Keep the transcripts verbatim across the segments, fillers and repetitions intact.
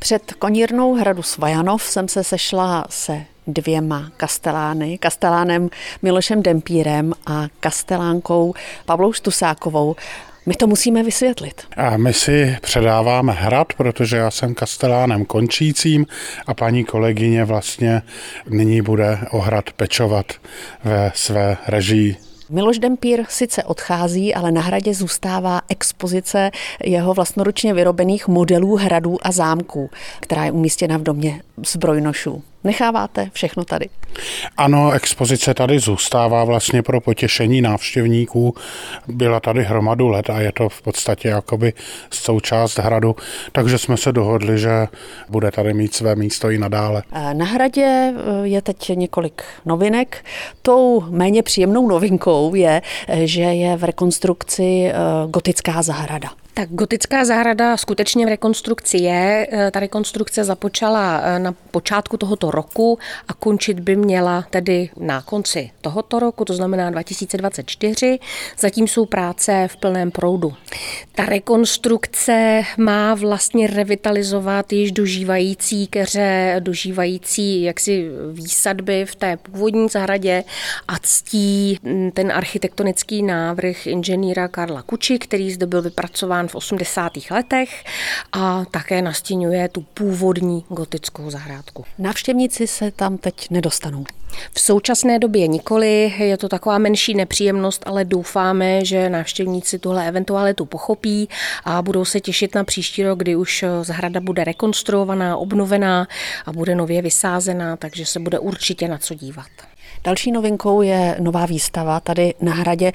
Před konírnou hradu Svojanov jsem se sešla se dvěma kastelány, kastelánem Milošem Dempírem a kastelánkou Pavlou Štusákovou. My to musíme vysvětlit. A my si předáváme hrad, protože já jsem kastelánem končícím a paní kolegyně vlastně nyní bude o hrad pečovat ve své režii. Miloš Dempír sice odchází, ale na hradě zůstává expozice jeho vlastnoručně vyrobených modelů hradů a zámků, která je umístěna v domě zbrojnošů. Necháváte všechno tady? Ano, expozice tady zůstává vlastně pro potěšení návštěvníků. Byla tady hromadu let a je to v podstatě jakoby součást hradu, takže jsme se dohodli, že bude tady mít své místo i nadále. Na hradě je teď několik novinek. Tou méně příjemnou novinkou je, že je v rekonstrukci gotická zahrada. Tak gotická zahrada skutečně v rekonstrukci je. Ta rekonstrukce započala na počátku tohoto roku a končit by měla tedy na konci tohoto roku, to znamená dva tisíce dvacet čtyři. Zatím jsou práce v plném proudu. Ta rekonstrukce má vlastně revitalizovat již dožívající keře, dožívající jaksi výsadby v té původní zahradě a ctí ten architektonický návrh inženýra Karla Kuči, který zde byl vypracován v osmdesátých letech a také nastěňuje tu původní gotickou zahrádku. Návštěvníci se tam teď nedostanou. V současné době nikoli, je to taková menší nepříjemnost, ale doufáme, že návštěvníci tuhle eventualitu pochopí a budou se těšit na příští rok, kdy už zahrada bude rekonstruovaná, obnovená a bude nově vysázená, takže se bude určitě na co dívat. Další novinkou je nová výstava tady na hradě.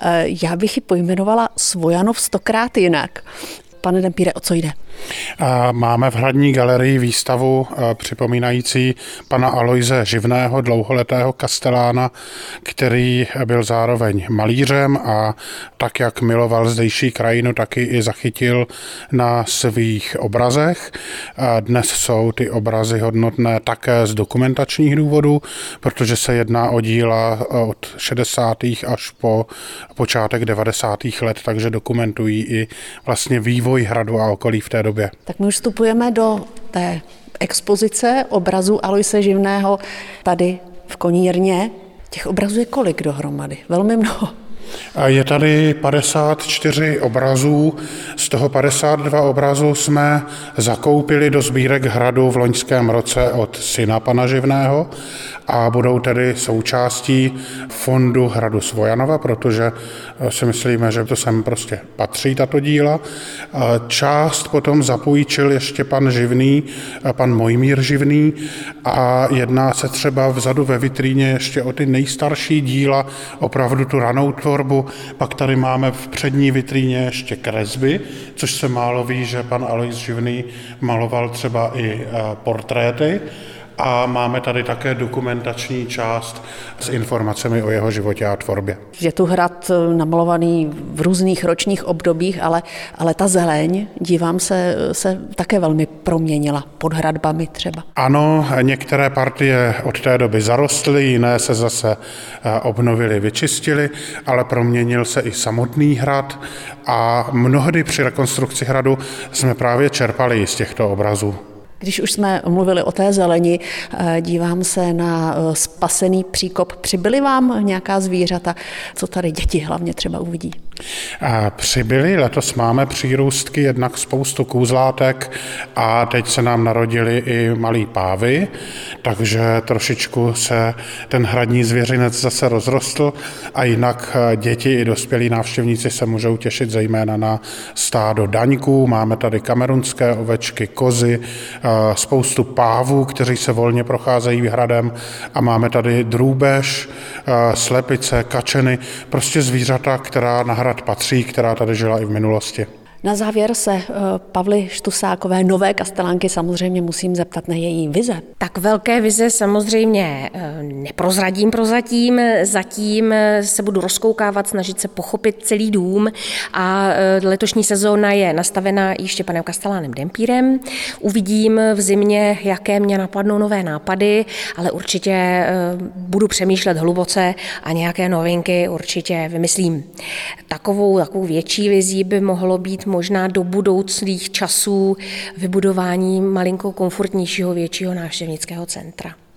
Já bych ji pojmenovala Svojanov stokrát jinak. Pane Dempíre, o co jde? Máme v hradní galerii výstavu připomínající pana Alojze Živného, dlouholetého kastelána, který byl zároveň malířem a tak, jak miloval zdejší krajinu, taky i zachytil na svých obrazech. Dnes jsou ty obrazy hodnotné také z dokumentačních důvodů, protože se jedná o díla od šedesátých až po počátek devadesátých let, takže dokumentují i vlastně vývoj hradu a okolí v té době. Tak my už vstupujeme do té expozice obrazů Alojse Živného tady v Konírně. Těch obrazů je kolik dohromady? Velmi mnoho. Je tady padesát čtyři obrazů, z toho padesát dva obrazů jsme zakoupili do sbírek hradu v loňském roce od syna pana Živného a budou tedy součástí fondu hradu Svojanova, protože si myslíme, že to sem prostě patří, tato díla. Část potom zapůjčil ještě pan Živný, pan Mojmír Živný a jedná se třeba vzadu ve vitríně ještě o ty nejstarší díla, opravdu tu ranou tvorbu. Pak tady máme v přední vitríně ještě kresby, což se málo ví, že pan Alojz Živný maloval třeba i portréty. A máme tady také dokumentační část s informacemi o jeho životě a tvorbě. Je tu hrad namalovaný v různých ročních obdobích, ale, ale ta zeleň, dívám se, se také velmi proměnila pod hradbami třeba. Ano, některé partie od té doby zarostly, jiné se zase obnovily, vyčistily, ale proměnil se i samotný hrad a mnohdy při rekonstrukci hradu jsme právě čerpali z těchto obrazů. Když už jsme mluvili o té zeleni, dívám se na spasený příkop. Přibyly vám nějaká zvířata? Co tady děti hlavně třeba uvidí? Přibyly, letos máme přírůstky, jednak spoustu kůzlátek a teď se nám narodili i malí pávy, takže trošičku se ten hradní zvěřinec zase rozrostl a jinak děti i dospělí návštěvníci se můžou těšit zejména na stádo daňků. Máme tady kamerunské ovečky, kozy, spoustu pávů, kteří se volně procházejí hradem a máme tady drůbež, slepice, kačeny, prostě zvířata, která na hrad patří, která tady žila i v minulosti. Na závěr se Pavly Štusákové, nové kastelánky, samozřejmě musím zeptat na její vize. Tak velké vize samozřejmě neprozradím prozatím, zatím se budu rozkoukávat, snažit se pochopit celý dům a letošní sezóna je nastavená ještě panem kastelánem Dempírem. Uvidím v zimě, jaké mě napadnou nové nápady, ale určitě budu přemýšlet hluboce a nějaké novinky určitě vymyslím. Takovou, takovou větší vizí by mohlo být možná do budoucích časů vybudování malinko komfortnějšího, většího návštěvnického centra.